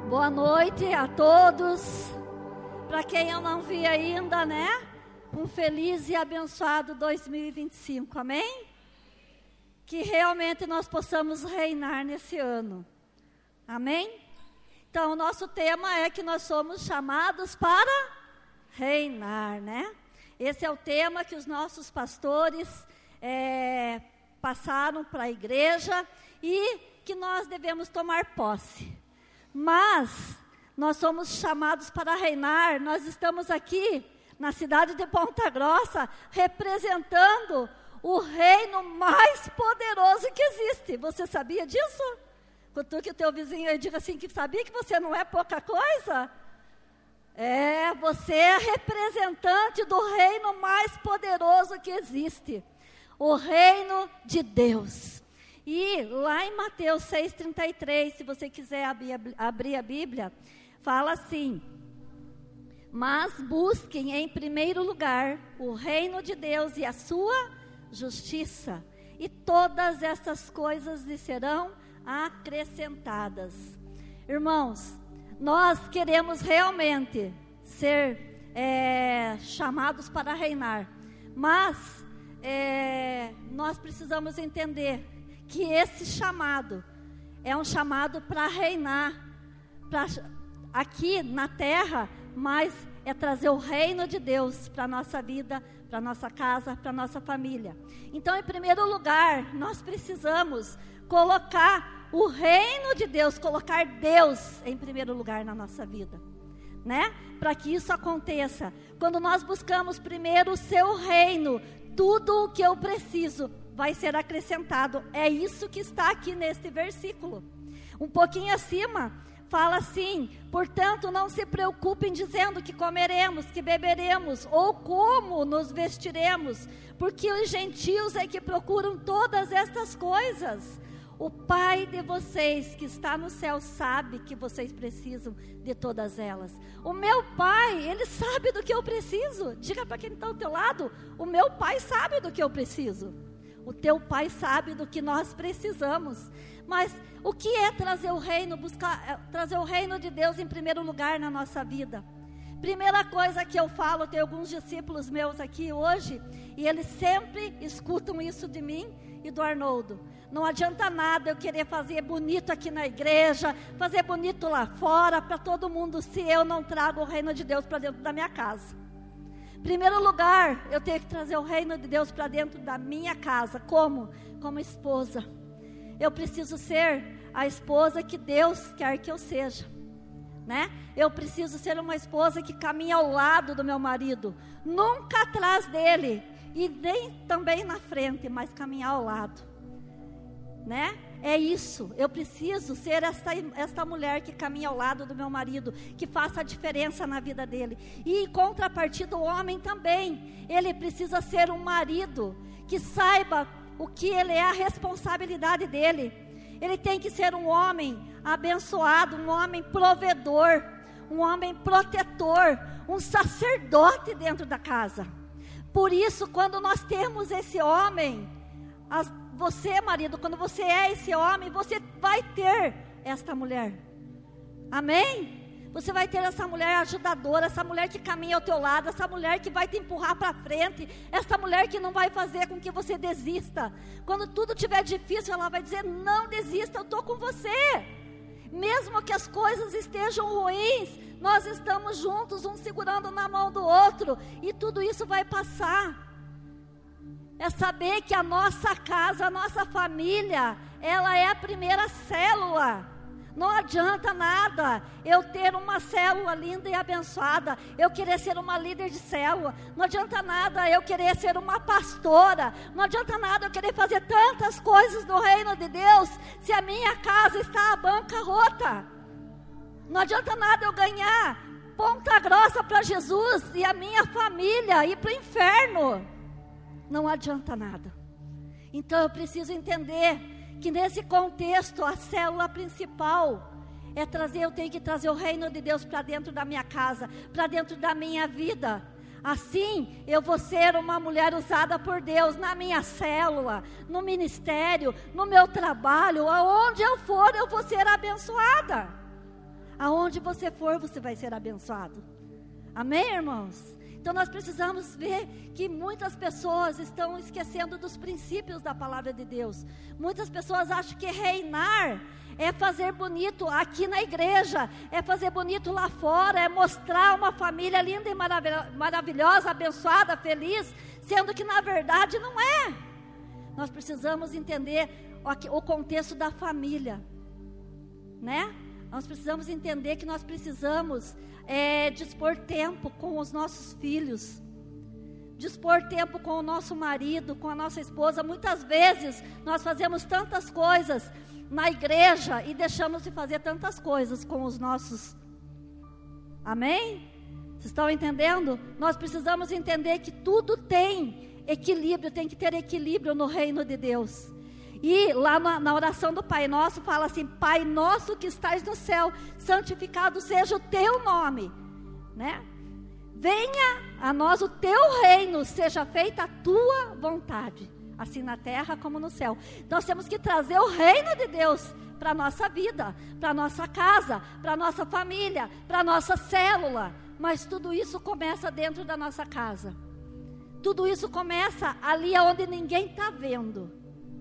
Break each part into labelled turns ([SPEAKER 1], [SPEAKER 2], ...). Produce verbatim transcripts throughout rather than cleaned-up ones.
[SPEAKER 1] Boa noite a todos. Para quem eu não vi ainda, né? Um feliz e abençoado dois mil e vinte e cinco, amém? Que realmente nós possamos reinar nesse ano, amém? Então, o nosso tema é que nós somos chamados para reinar, né? Esse é o tema que os nossos pastores é, passaram para a igreja e que nós devemos tomar posse. Mas nós somos chamados para reinar. Nós estamos aqui na cidade de Ponta Grossa representando o reino mais poderoso que existe. Você sabia disso? Quando que o teu vizinho aí diga assim, que sabia que você não é pouca coisa? É, você é representante do reino mais poderoso que existe, o reino de Deus. E lá em Mateus seis, trinta e três, se você quiser abrir, abrir a Bíblia, fala assim: mas busquem em primeiro lugar o reino de Deus e a sua justiça, e todas essas coisas lhe serão acrescentadas. Irmãos, nós queremos realmente ser é, chamados para reinar, mas é, nós precisamos entender que esse chamado é um chamado para reinar pra, aqui na terra, mas é trazer o reino de Deus para a nossa vida, para a nossa casa, para a nossa família. Então, em primeiro lugar, nós precisamos colocar o reino de Deus, colocar Deus em primeiro lugar na nossa vida, né? Para que isso aconteça, quando nós buscamos primeiro o seu reino, tudo o que eu preciso vai ser acrescentado. É isso que está aqui neste versículo. Um pouquinho acima, fala assim: portanto, não se preocupem dizendo que comeremos, que beberemos, ou como nos vestiremos, porque os gentios é que procuram todas estas coisas. O Pai de vocês que está no céu sabe que vocês precisam de todas elas. O meu Pai, Ele sabe do que eu preciso. Diga para quem está ao teu lado: o meu Pai sabe do que eu preciso. O teu Pai sabe do que nós precisamos. Mas o que é trazer o reino, buscar, trazer o reino de Deus em primeiro lugar na nossa vida? Primeira coisa que eu falo, tem alguns discípulos meus aqui hoje, e eles sempre escutam isso de mim e do Arnoldo. Não adianta nada eu querer fazer bonito aqui na igreja, fazer bonito lá fora, para todo mundo, se eu não trago o reino de Deus para dentro da minha casa. Primeiro lugar, eu tenho que trazer o reino de Deus para dentro da minha casa. Como? Como esposa. Eu preciso ser a esposa que Deus quer que eu seja, né? Eu preciso ser uma esposa que caminha ao lado do meu marido, nunca atrás dele, e nem também na frente, mas caminhar ao lado, né? É isso, eu preciso ser esta, esta mulher que caminha ao lado do meu marido, que faça a diferença na vida dele. E em contrapartida, o homem também, ele precisa ser um marido que saiba o que ele é, a responsabilidade dele. Ele tem que ser um homem abençoado, um homem provedor, um homem protetor, um sacerdote dentro da casa. Por isso, quando nós temos esse homem, as Você, marido, quando você é esse homem, você vai ter esta mulher. Amém? Você vai ter essa mulher ajudadora, essa mulher que caminha ao teu lado, essa mulher que vai te empurrar para frente, essa mulher que não vai fazer com que você desista. Quando tudo estiver difícil, ela vai dizer: não desista, eu estou com você. Mesmo que as coisas estejam ruins, nós estamos juntos, um segurando na mão do outro, e tudo isso vai passar. É saber que a nossa casa, a nossa família, ela é a primeira célula. Não adianta nada eu ter uma célula linda e abençoada, eu querer ser uma líder de célula. Não adianta nada eu querer ser uma pastora. Não adianta nada eu querer fazer tantas coisas no reino de Deus, se a minha casa está à bancarrota. Não adianta nada eu ganhar Ponta Grossa para Jesus e a minha família ir para o inferno. Não adianta nada. Então eu preciso entender que nesse contexto a célula principal é trazer, eu tenho que trazer o reino de Deus para dentro da minha casa, para dentro da minha vida. Assim eu vou ser uma mulher usada por Deus na minha célula, no ministério, no meu trabalho, aonde eu for eu vou ser abençoada. Aonde você for, você vai ser abençoado. Amém, irmãos? Então nós precisamos ver que muitas pessoas estão esquecendo dos princípios da palavra de Deus. Muitas pessoas acham que reinar é fazer bonito aqui na igreja, é fazer bonito lá fora, é mostrar uma família linda e maravilhosa, abençoada, feliz, sendo que na verdade não é. Nós precisamos entender o contexto da família, né? Nós precisamos entender que nós precisamos é, dispor tempo com os nossos filhos, dispor tempo com o nosso marido, com a nossa esposa. Muitas vezes nós fazemos tantas coisas na igreja e deixamos de fazer tantas coisas com os nossos. Amém? Vocês estão entendendo? Nós precisamos entender que tudo tem equilíbrio, tem que ter equilíbrio no reino de Deus. E lá na, na oração do Pai Nosso, fala assim: Pai nosso que estás no céu, santificado seja o teu nome, né? Venha a nós o teu reino, seja feita a tua vontade, assim na terra como no céu. Nós temos que trazer o reino de Deus para a nossa vida, para a nossa casa, para a nossa família, para a nossa célula. Mas tudo isso começa dentro da nossa casa. Tudo isso começa ali onde ninguém está vendo.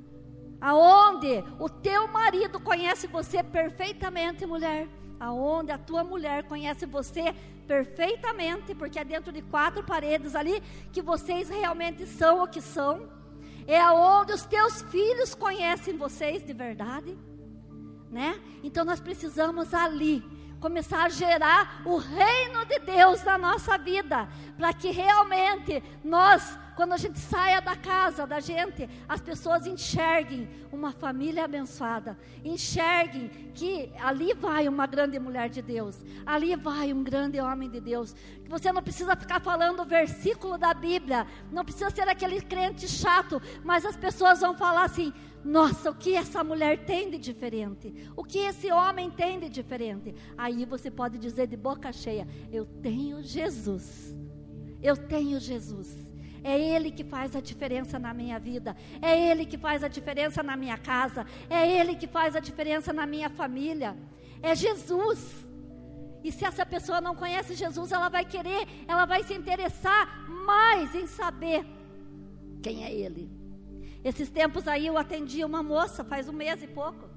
[SPEAKER 1] Aonde o teu marido conhece você perfeitamente, mulher. Aonde a tua mulher conhece você perfeitamente, porque é dentro de quatro paredes ali que vocês realmente são o que são. É aonde os teus filhos conhecem vocês de verdade, né? Então nós precisamos ali começar a gerar o reino de Deus na nossa vida, para que realmente nós, quando a gente saia da casa da gente, as pessoas enxerguem uma família abençoada, enxerguem que ali vai uma grande mulher de Deus, ali vai um grande homem de Deus. Que você não precisa ficar falando o versículo da Bíblia, não precisa ser aquele crente chato, mas as pessoas vão falar assim: nossa, o que essa mulher tem de diferente? O que esse homem tem de diferente? Aí você pode dizer de boca cheia: eu tenho Jesus, eu tenho Jesus. É Ele que faz a diferença na minha vida, é Ele que faz a diferença na minha casa, é Ele que faz a diferença na minha família, é Jesus. E se essa pessoa não conhece Jesus, ela vai querer, ela vai se interessar mais em saber quem é Ele. Esses tempos aí eu atendi uma moça, faz um mês e pouco.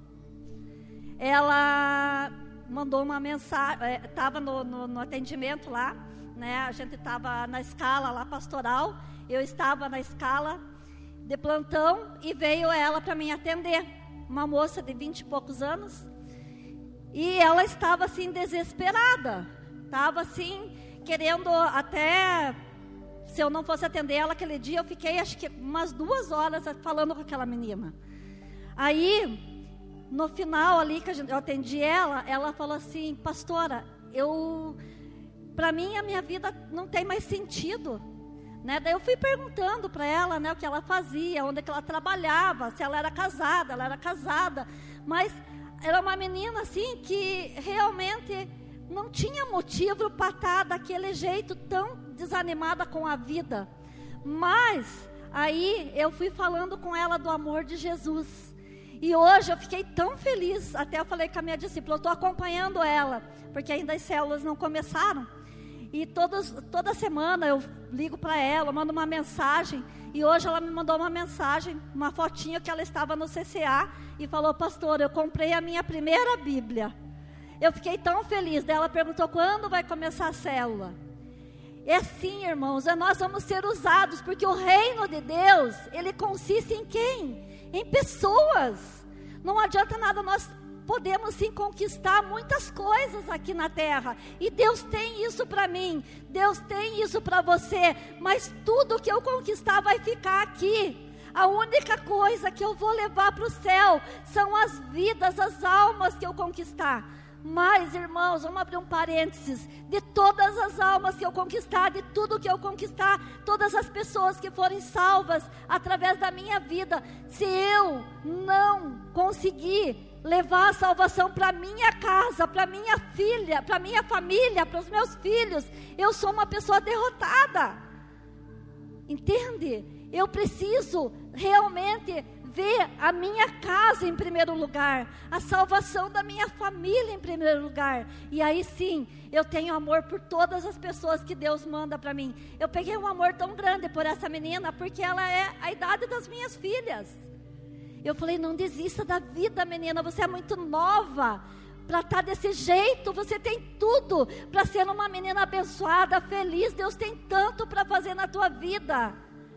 [SPEAKER 1] Ela mandou uma mensagem, estava no, no, no atendimento lá, né? A gente estava na escala lá pastoral, eu estava na escala de plantão e veio ela para me atender, uma moça de vinte e poucos anos, e ela estava assim desesperada, estava assim querendo até, se eu não fosse atender ela aquele dia, eu fiquei acho que umas duas horas falando com aquela menina. Aí, no final ali que eu atendi ela, ela falou assim: pastora, eu, para mim a minha vida não tem mais sentido, né? Daí eu fui perguntando para ela, né, o que ela fazia, onde é que ela trabalhava, se ela era casada, ela era casada, mas era uma menina assim que realmente não tinha motivo para estar daquele jeito tão desanimada com a vida. Mas aí eu fui falando com ela do amor de Jesus, e hoje eu fiquei tão feliz. Até eu falei com a minha discípula, eu estou acompanhando ela, porque ainda as células não começaram, e todos, toda semana eu ligo para ela, mando uma mensagem, e hoje ela me mandou uma mensagem, uma fotinha que ela estava no C C A, e falou: pastor, eu comprei a minha primeira Bíblia. Eu fiquei tão feliz. Daí ela perguntou: quando vai começar a célula? É assim, irmãos, nós vamos ser usados, porque o reino de Deus, ele consiste em quem? Em pessoas. Não adianta nada, nós podemos sim conquistar muitas coisas aqui na terra, e Deus tem isso para mim, Deus tem isso para você, mas tudo que eu conquistar vai ficar aqui. A única coisa que eu vou levar para o céu são as vidas, as almas que eu conquistar. Mas, irmãos, vamos abrir um parênteses: de todas as almas que eu conquistar, de tudo que eu conquistar, todas as pessoas que forem salvas através da minha vida, se eu não conseguir levar a salvação para minha casa, para minha filha, para minha família, para os meus filhos, eu sou uma pessoa derrotada. Entende? Eu preciso realmente ver a minha casa em primeiro lugar, a salvação da minha família em primeiro lugar. E aí sim, eu tenho amor por todas as pessoas que Deus manda para mim. Eu peguei um amor tão grande por essa menina, porque ela é a idade das minhas filhas. Eu falei, não desista da vida, menina, você é muito nova para estar desse jeito, você tem tudo para ser uma menina abençoada, feliz. Deus tem tanto para fazer na tua vida,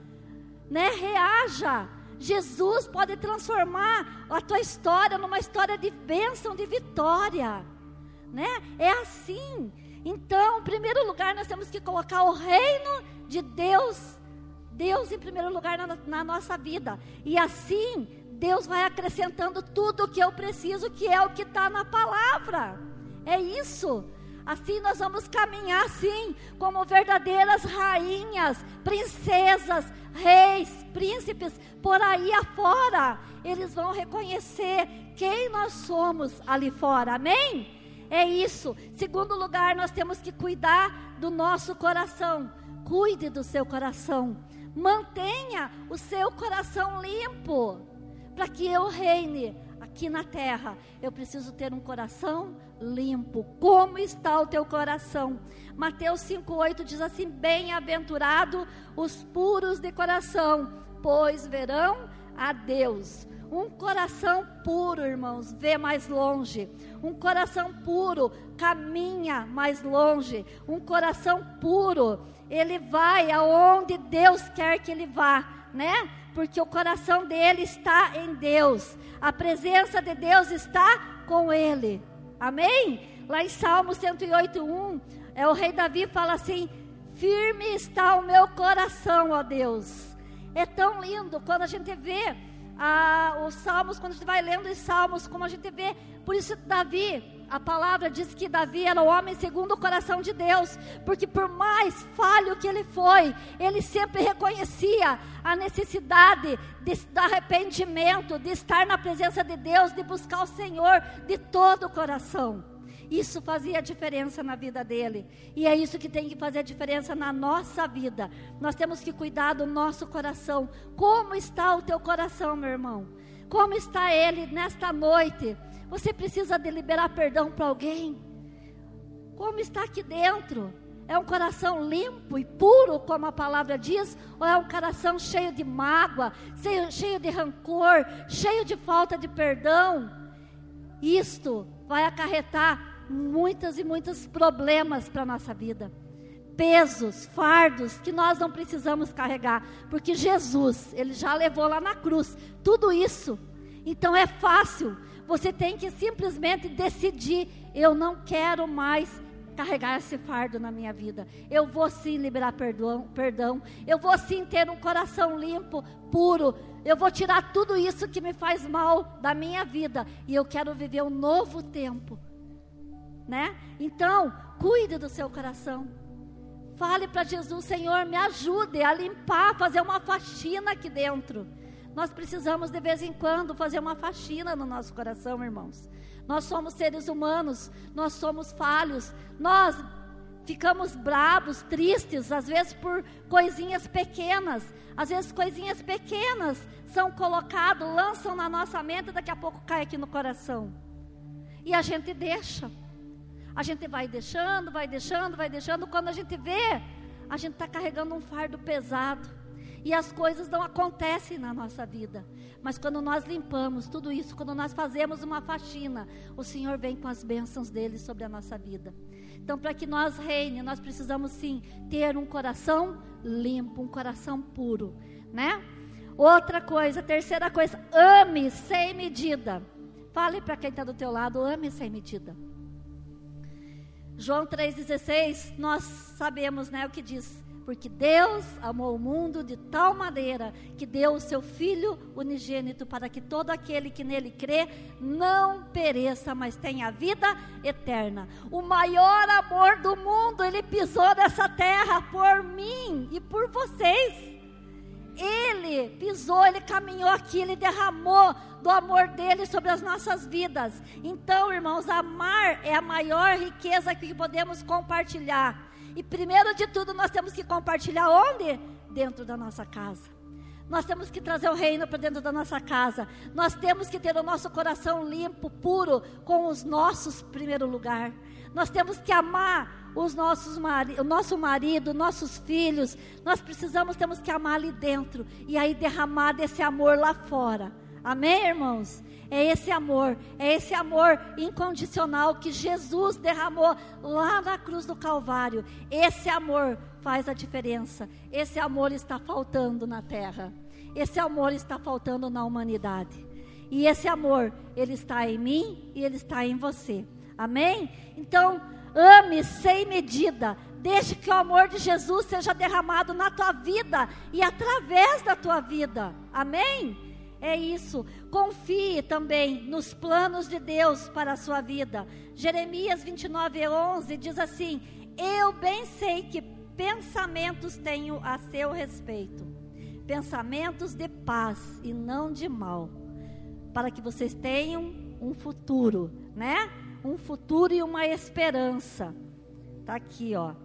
[SPEAKER 1] né? Reaja. Jesus pode transformar a tua história numa história de bênção, de vitória, né? É assim. Então, em primeiro lugar, nós temos que colocar o reino de Deus, Deus em primeiro lugar na, na nossa vida. E assim, Deus vai acrescentando tudo o que eu preciso, que é o que está na palavra. É isso. Assim nós vamos caminhar, sim, como verdadeiras rainhas, princesas, reis, príncipes, por aí afora. Eles vão reconhecer quem nós somos ali fora, amém? É isso. Segundo lugar, nós temos que cuidar do nosso coração. Cuide do seu coração. Mantenha o seu coração limpo, para que eu reine aqui na terra. Eu preciso ter um coração limpo. Como está o teu coração? Mateus cinco, oito diz assim: bem-aventurado os puros de coração, pois verão a Deus. Um coração puro, irmãos, vê mais longe. Um coração puro caminha mais longe. Um coração puro, ele vai aonde Deus quer que ele vá, né? Porque o coração dele está em Deus. A presença de Deus está com ele. Amém? Lá em Salmo cento e oito, um, é, o rei Davi fala assim: firme está o meu coração, ó Deus. É tão lindo quando a gente vê ah, os salmos, quando a gente vai lendo os salmos, como a gente vê. Por isso Davi, a palavra diz que Davi era o homem segundo o coração de Deus, porque por mais falho que ele foi, ele sempre reconhecia a necessidade de, de arrependimento, de estar na presença de Deus, de buscar o Senhor de todo o coração. Isso fazia diferença na vida dele, e é isso que tem que fazer diferença na nossa vida. Nós temos que cuidar do nosso coração. Como está o teu coração, meu irmão? Como está ele nesta noite? Você precisa de liberar perdão para alguém? Como está aqui dentro? É um coração limpo e puro, como a palavra diz? Ou é um coração cheio de mágoa, cheio, cheio de rancor, cheio de falta de perdão? Isto vai acarretar muitos e muitos problemas para a nossa vida. Pesos, fardos que nós não precisamos carregar, porque Jesus, ele já levou lá na cruz tudo isso. Então é fácil. Você tem que simplesmente decidir: eu não quero mais carregar esse fardo na minha vida. Eu vou sim liberar perdão, perdão. Eu vou sim ter um coração limpo, puro. Eu vou tirar tudo isso que me faz mal da minha vida, e eu quero viver um novo tempo, né? Então, cuide do seu coração. Fale para Jesus: Senhor, me ajude a limpar, fazer uma faxina aqui dentro. Nós precisamos de vez em quando fazer uma faxina no nosso coração, irmãos. Nós somos seres humanos, nós somos falhos, nós ficamos bravos, tristes, às vezes por coisinhas pequenas. Às vezes coisinhas pequenas são colocadas, lançam na nossa mente, daqui a pouco cai aqui no coração. E a gente deixa. A gente vai deixando, vai deixando, vai deixando. Quando a gente vê, a gente está carregando um fardo pesado. E as coisas não acontecem na nossa vida. Mas quando nós limpamos tudo isso, quando nós fazemos uma faxina, o Senhor vem com as bênçãos dele sobre a nossa vida. Então, para que nós reine, nós precisamos sim ter um coração limpo, um coração puro, né? Outra coisa, terceira coisa: ame sem medida. Fale para quem está do teu lado: ame sem medida. João três dezesseis, nós sabemos, né, o que diz: porque Deus amou o mundo de tal maneira que deu o seu Filho unigênito, para que todo aquele que nele crê não pereça, mas tenha vida eterna. O maior amor do mundo, ele pisou nessa terra por mim e por vocês. Ele pisou, ele caminhou aqui, ele derramou do amor dele sobre as nossas vidas. Então, irmãos, amar é a maior riqueza que podemos compartilhar. E primeiro de tudo, nós temos que compartilhar onde? Dentro da nossa casa. Nós temos que trazer o reino para dentro da nossa casa. Nós temos que ter o nosso coração limpo, puro, com os nossos em primeiro lugar. Nós temos que amar os nossos mari- o nosso marido, nossos filhos. Nós precisamos, temos que amar ali dentro. E aí derramar desse amor lá fora. Amém, irmãos? É esse amor, é esse amor incondicional que Jesus derramou lá na cruz do Calvário. Esse amor faz a diferença. Esse amor está faltando na terra. Esse amor está faltando na humanidade. E esse amor, ele está em mim e ele está em você. Amém? Então, ame sem medida. Deixe que o amor de Jesus seja derramado na tua vida e através da tua vida. Amém? É isso. Confie também nos planos de Deus para a sua vida. Jeremias vinte e nove, onze diz assim: eu bem sei que pensamentos tenho a seu respeito, pensamentos de paz e não de mal, para que vocês tenham um futuro, né? Um futuro e uma esperança. Tá aqui, ó.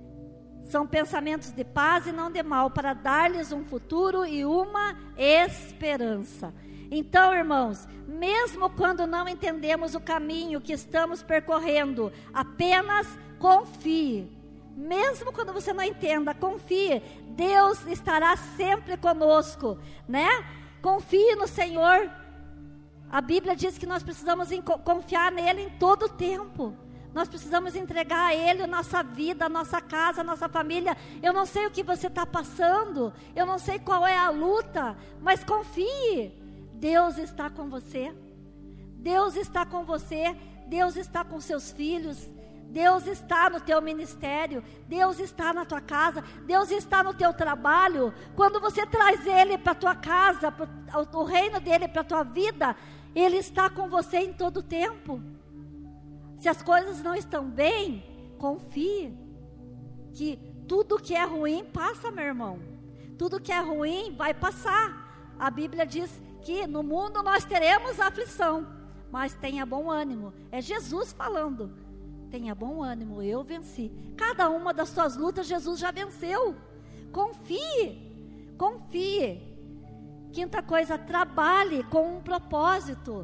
[SPEAKER 1] São pensamentos de paz e não de mal, para dar-lhes um futuro e uma esperança. Então, irmãos, mesmo quando não entendemos o caminho que estamos percorrendo, apenas confie. Mesmo quando você não entenda, confie. Deus estará sempre conosco, né? Confie no Senhor. A Bíblia diz que nós precisamos confiar nele em todo o tempo. Nós precisamos entregar a Ele a nossa vida, a nossa casa, a nossa família. Eu não sei o que você está passando, eu não sei qual é a luta, mas confie. Deus está com você. Deus está com você. Deus está com seus filhos. Deus está no teu ministério. Deus está na tua casa. Deus está no teu trabalho. Quando você traz Ele para a tua casa, pro, o reino dEle para a tua vida, Ele está com você em todo o tempo. Se as coisas não estão bem, confie que tudo que é ruim passa, meu irmão. Tudo que é ruim vai passar. A Bíblia diz que no mundo nós teremos aflição, mas tenha bom ânimo. É Jesus falando. Tenha bom ânimo, eu venci. Cada uma das suas lutas Jesus já venceu. Confie, confie. Quinta coisa, trabalhe com um propósito.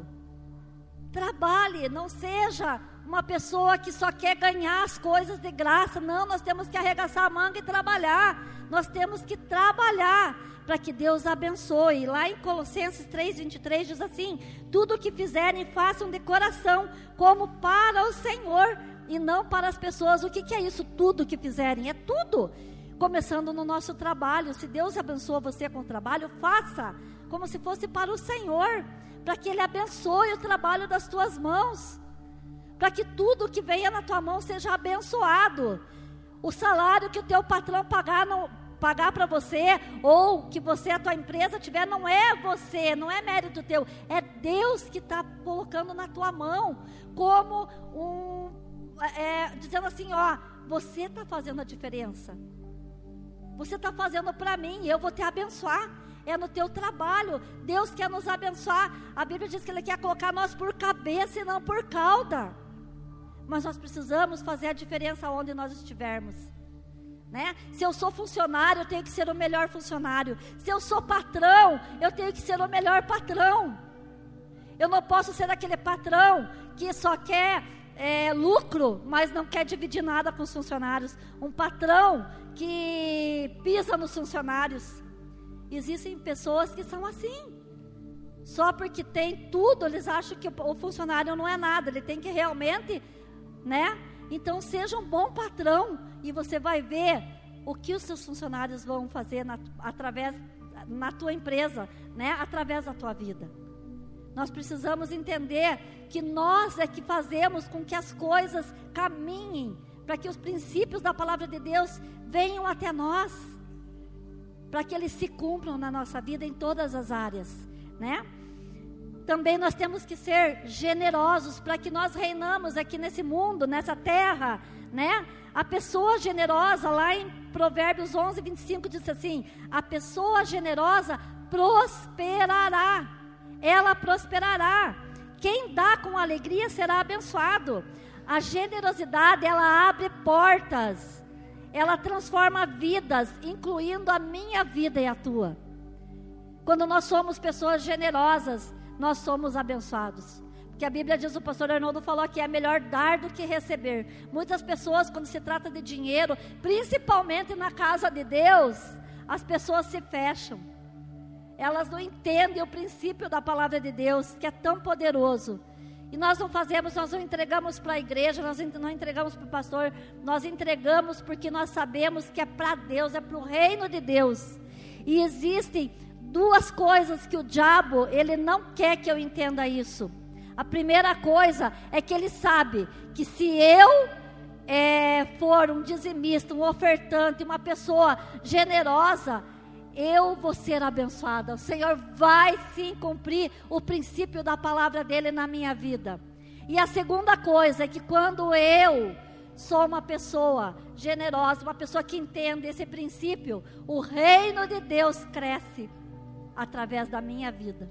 [SPEAKER 1] Trabalhe, não seja uma pessoa que só quer ganhar as coisas de graça. Não, nós temos que arregaçar a manga e trabalhar. Nós temos que trabalhar para que Deus abençoe. Lá em Colossenses três, vinte e três diz assim: tudo o que fizerem, façam de coração, como para o Senhor e não para as pessoas. O que, que é isso? Tudo que fizerem, é tudo. Começando no nosso trabalho. Se Deus abençoa você com o trabalho, faça como se fosse para o Senhor, para que Ele abençoe o trabalho das tuas mãos, para que tudo que venha na tua mão seja abençoado. O salário que o teu patrão pagar, não, pagar para você, ou que você, a tua empresa tiver, não é você, não é mérito teu, é Deus que está colocando na tua mão, como um, é, dizendo assim, ó, você está fazendo a diferença, você está fazendo para mim, eu vou te abençoar. É no teu trabalho. Deus quer nos abençoar. A Bíblia diz que Ele quer colocar nós por cabeça e não por cauda. Mas nós precisamos fazer a diferença onde nós estivermos, né? Se eu sou funcionário, eu tenho que ser o melhor funcionário. Se eu sou patrão, eu tenho que ser o melhor patrão. Eu não posso ser aquele patrão que só quer é, lucro, mas não quer dividir nada com os funcionários. Um patrão que pisa nos funcionários. Existem pessoas que são assim. Só porque tem tudo, eles acham que o funcionário não é nada. Ele tem que realmente, né? Então seja um bom patrão e você vai ver o que os seus funcionários vão fazer na, através, na tua empresa, né? Através da tua vida. Nós precisamos entender que nós é que fazemos com que as coisas caminhem, para que os princípios da palavra de Deus venham até nós, para que eles se cumpram na nossa vida em todas as áreas, né? Também nós temos que ser generosos, para que nós reinamos aqui nesse mundo, nessa terra, né? A pessoa generosa, lá em Provérbios onze, vinte e cinco, diz assim: a pessoa generosa prosperará, ela prosperará. Quem dá com alegria será abençoado. A generosidade, ela abre portas, ela transforma vidas, incluindo a minha vida e a tua. Quando nós somos pessoas generosas, nós somos abençoados. Porque a Bíblia diz, o pastor Arnoldo falou que é melhor dar do que receber. Muitas pessoas, quando se trata de dinheiro, principalmente na casa de Deus, as pessoas se fecham. Elas não entendem o princípio da palavra de Deus, que é tão poderoso. E nós não fazemos, nós não entregamos para a igreja, nós não entregamos para o pastor, nós entregamos porque nós sabemos que é para Deus, é para o reino de Deus. E existem duas coisas que o diabo, ele não quer que eu entenda isso. A primeira coisa é que ele sabe que se eu é, for um dizimista, um ofertante, uma pessoa generosa, eu vou ser abençoada. O Senhor vai sim cumprir o princípio da palavra dele na minha vida. E a segunda coisa é que quando eu sou uma pessoa generosa, uma pessoa que entende esse princípio, o reino de Deus cresce através da minha vida,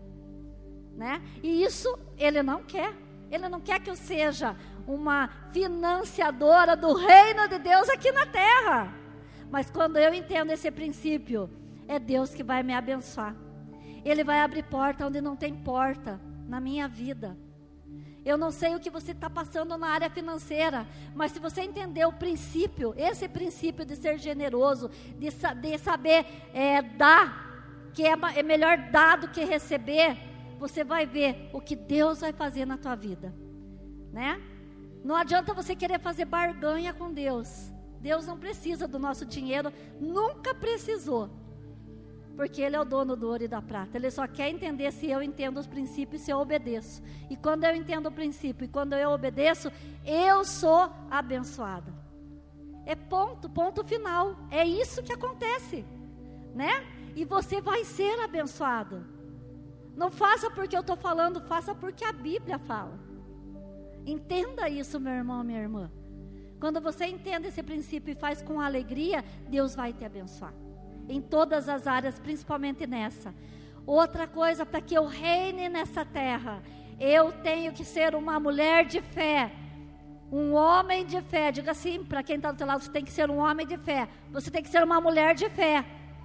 [SPEAKER 1] né? E isso ele não quer. Ele não quer que eu seja uma financiadora do reino de Deus aqui na terra. Mas quando eu entendo esse princípio, é Deus que vai me abençoar. Ele vai abrir porta onde não tem porta na minha vida. Eu não sei o que você está passando na área financeira, mas se você entender o princípio, esse princípio de ser generoso, de, de saber é, dar, que é, é melhor dar do que receber, você vai ver o que Deus vai fazer na tua vida, né? Não adianta você querer fazer barganha com Deus. Deus não precisa do nosso dinheiro, nunca precisou. Porque Ele é o dono do ouro e da prata. Ele só quer entender se eu entendo os princípios e se eu obedeço. E quando eu entendo o princípio e quando eu obedeço, eu sou abençoada. É ponto, ponto final. É isso que acontece, né? E você vai ser abençoado. Não faça porque eu estou falando, faça porque a Bíblia fala. Entenda isso, meu irmão, minha irmã. Quando você entende esse princípio e faz com alegria, Deus vai te abençoar. Em todas as áreas, principalmente nessa. Outra coisa, para que eu reine nessa terra, eu tenho que ser uma mulher de fé, um homem de fé. Diga assim, para quem está do teu lado, você tem que ser um homem de fé. Você tem que ser uma mulher de fé,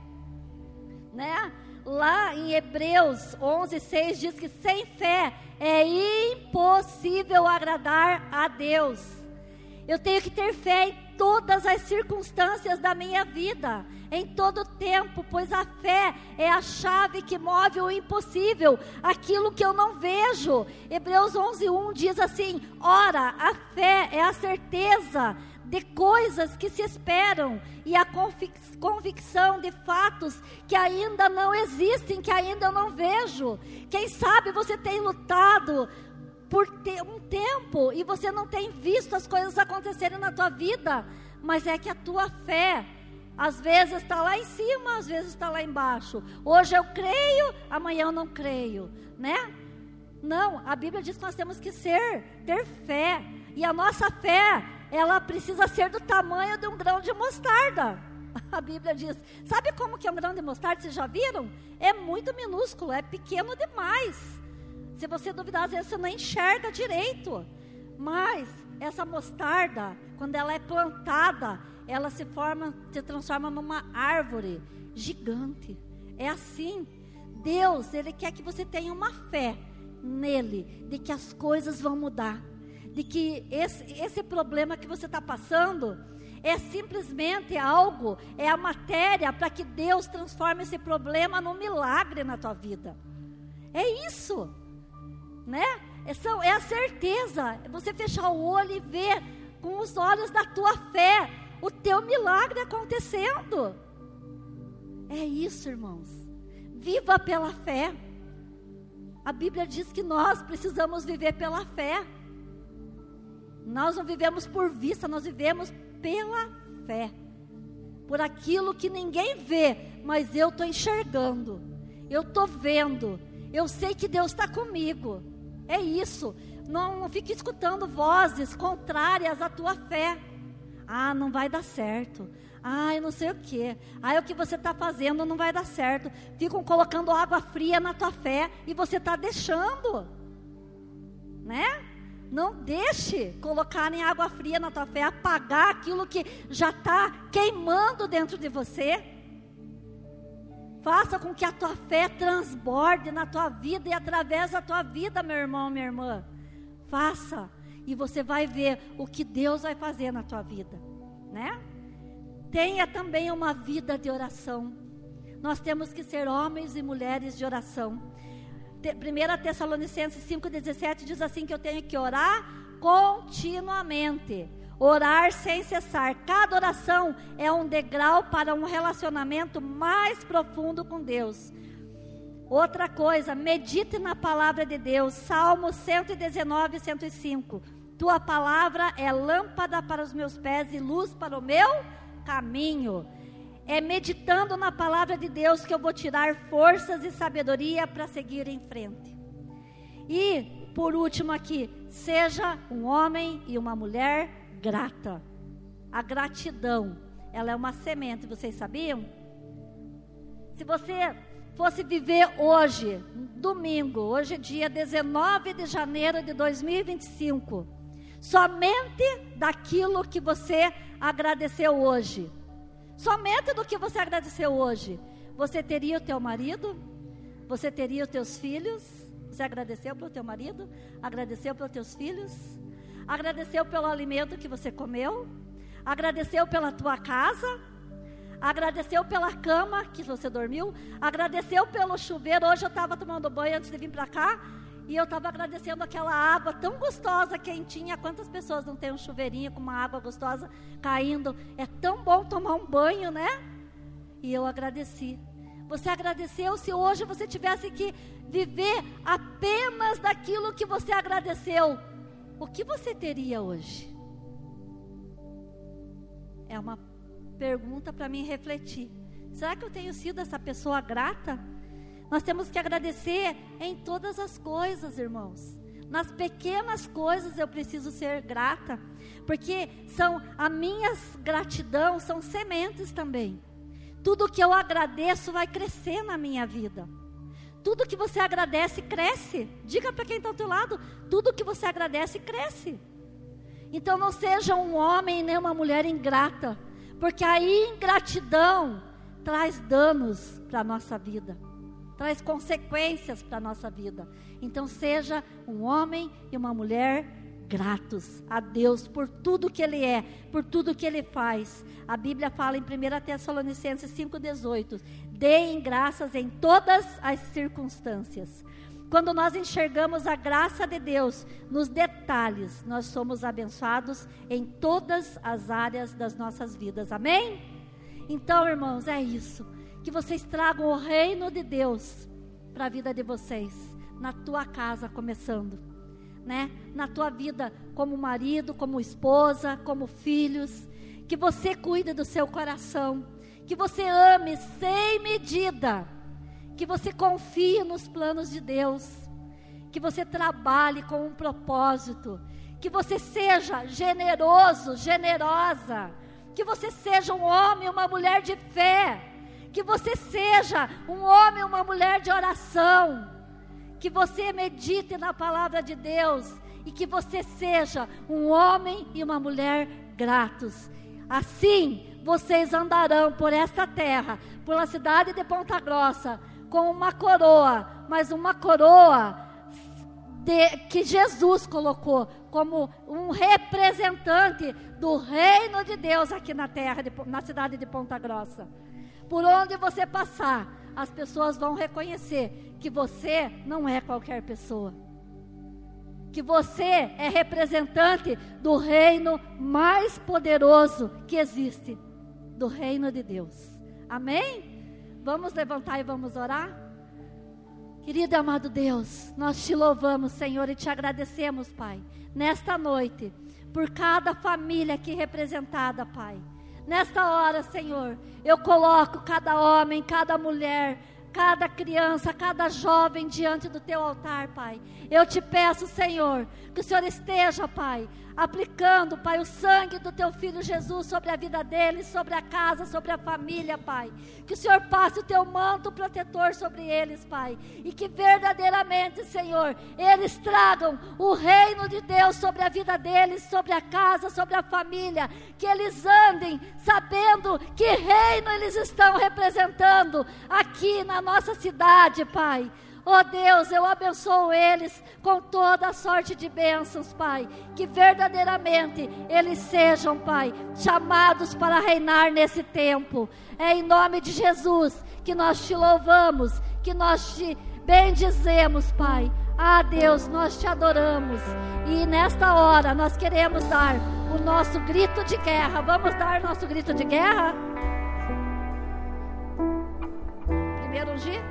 [SPEAKER 1] né? Lá em Hebreus onze, seis diz que sem fé é impossível agradar a Deus. Eu tenho que ter fé em todas as circunstâncias da minha vida, em todo tempo, pois a fé é a chave que move o impossível, aquilo que eu não vejo. Hebreus onze, um diz assim: ora, a fé é a certeza de coisas que se esperam e a convic- convicção de fatos que ainda não existem, que ainda eu não vejo. Quem sabe você tem lutado por ter um tempo e você não tem visto as coisas acontecerem na tua vida, mas é que a tua fé às vezes está lá em cima, às vezes está lá embaixo. Hoje eu creio, amanhã eu não creio, né? Não, a Bíblia diz que nós temos que ser, ter fé. E a nossa fé, ela precisa ser do tamanho de um grão de mostarda. A Bíblia diz, sabe como que é um grão de mostarda? Vocês já viram? É muito minúsculo, é pequeno demais. Se você duvidar, às vezes você não enxerga direito. Mas essa mostarda, quando ela é plantada, ela se forma, se transforma numa árvore gigante. É assim. Deus, Ele quer que você tenha uma fé nele, de que as coisas vão mudar, de que esse, esse problema que você está passando é simplesmente algo, é a matéria para que Deus transforme esse problema num milagre na tua vida. É isso, né? É, é a certeza, é você fechar o olho e ver com os olhos da tua fé o teu milagre acontecendo. É isso, irmãos. Viva pela fé. A Bíblia diz que nós precisamos viver pela fé. Nós não vivemos por vista, nós vivemos pela fé. Por aquilo que ninguém vê, mas eu estou enxergando. Eu estou vendo. Eu sei que Deus está comigo. É isso. Não, não fique escutando vozes contrárias à tua fé. Ah, não vai dar certo. Ah, eu não sei o que. Ah, o que você está fazendo não vai dar certo. Ficam colocando água fria na tua fé e você está deixando, né? Não deixe colocarem água fria na tua fé, apagar aquilo que já está queimando dentro de você. Faça com que a tua fé transborde na tua vida e através da tua vida, meu irmão, minha irmã. Faça, e você vai ver o que Deus vai fazer na tua vida, né? Tenha também uma vida de oração. Nós temos que ser homens e mulheres de oração. primeira Tessalonicenses cinco, dezessete diz assim, que eu tenho que orar continuamente, orar sem cessar. Cada oração é um degrau para um relacionamento mais profundo com Deus. Outra coisa, medite na palavra de Deus. Salmo cento e dezenove, cento e cinco. Tua palavra é lâmpada para os meus pés e luz para o meu caminho. É meditando na palavra de Deus que eu vou tirar forças e sabedoria para seguir em frente. E, por último aqui, seja um homem e uma mulher grata. A gratidão, ela é uma semente, vocês sabiam? Se você fosse viver hoje, domingo, hoje é dia dezenove de janeiro de dois mil e vinte e cinco, somente daquilo que você agradeceu hoje, somente do que você agradeceu hoje, você teria o teu marido, você teria os teus filhos. Você agradeceu pelo teu marido, agradeceu pelos teus filhos, agradeceu pelo alimento que você comeu, agradeceu pela tua casa, agradeceu pela cama que você dormiu, agradeceu pelo chuveiro. Hoje eu estava tomando banho antes de vir para cá, e eu estava agradecendo aquela água tão gostosa, quentinha. Quantas pessoas não tem um chuveirinho com uma água gostosa caindo? É tão bom tomar um banho, né? E eu agradeci. Você agradeceu? Se hoje você tivesse que viver apenas daquilo que você agradeceu, o que você teria hoje? É uma pergunta para mim refletir. Será que eu tenho sido essa pessoa grata? Nós temos que agradecer em todas as coisas, irmãos. Nas pequenas coisas eu preciso ser grata, porque são a minha gratidão, são sementes também. Tudo que eu agradeço vai crescer na minha vida. Tudo que você agradece, cresce. Diga para quem está ao teu lado, tudo que você agradece, cresce. Então não seja um homem nem uma mulher ingrata, porque a ingratidão traz danos para a nossa vida, traz consequências para a nossa vida. Então seja um homem e uma mulher gratos a Deus por tudo que Ele é, por tudo que Ele faz. A Bíblia fala em primeira Tessalonicenses cinco, dezoito, deem graças em todas as circunstâncias. Quando nós enxergamos a graça de Deus nos detalhes, nós somos abençoados em todas as áreas das nossas vidas, amém? Então, irmãos, é isso, que vocês tragam o reino de Deus para a vida de vocês, na tua casa começando, né? Na tua vida como marido, como esposa, como filhos, que você cuide do seu coração, que você ame sem medida, que você confie nos planos de Deus, que você trabalhe com um propósito, que você seja generoso, generosa, que você seja um homem, uma mulher de fé, que você seja um homem, uma mulher de oração, que você medite na palavra de Deus e que você seja um homem e uma mulher gratos. Assim, vocês andarão por esta terra, pela cidade de Ponta Grossa, com uma coroa, mas uma coroa de, que Jesus colocou como um representante do reino de Deus aqui na terra, de, na cidade de Ponta Grossa. Por onde você passar, as pessoas vão reconhecer que você não é qualquer pessoa, que você é representante do reino mais poderoso que existe, do reino de Deus. Amém? Vamos levantar e vamos orar? Querido e amado Deus, nós te louvamos, Senhor, e te agradecemos, Pai, nesta noite, por cada família aqui representada, Pai. Nesta hora, Senhor, eu coloco cada homem, cada mulher, cada criança, cada jovem diante do teu altar, Pai. Eu te peço, Senhor, que o Senhor esteja, Pai, aplicando, Pai, o sangue do Teu Filho Jesus sobre a vida deles, sobre a casa, sobre a família, Pai. Que o Senhor passe o Teu manto protetor sobre eles, Pai. E que verdadeiramente, Senhor, eles tragam o reino de Deus sobre a vida deles, sobre a casa, sobre a família. Que eles andem sabendo que reino eles estão representando aqui na nossa cidade, Pai. Oh Deus, eu abençoo eles com toda a sorte de bênçãos, Pai. Que verdadeiramente eles sejam, Pai, chamados para reinar nesse tempo. É em nome de Jesus que nós te louvamos, que nós te bendizemos, Pai. Ah Deus, nós te adoramos. E nesta hora nós queremos dar o nosso grito de guerra. Vamos dar nosso grito de guerra? Primeiro ungir.